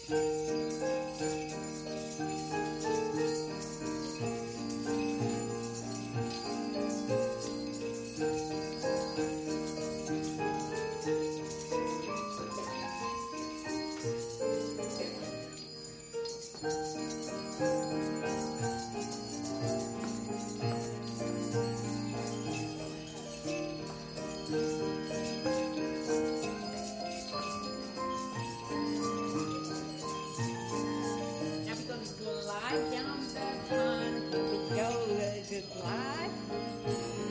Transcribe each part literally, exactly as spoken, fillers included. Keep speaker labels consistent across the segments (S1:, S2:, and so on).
S1: Slide down the pond. Here we go. There's a slide.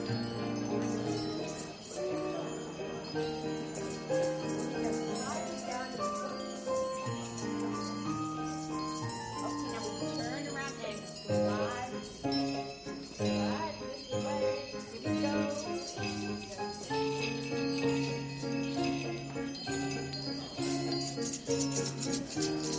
S1: Okay, now we turn around and slide. Slide this way. Here we go.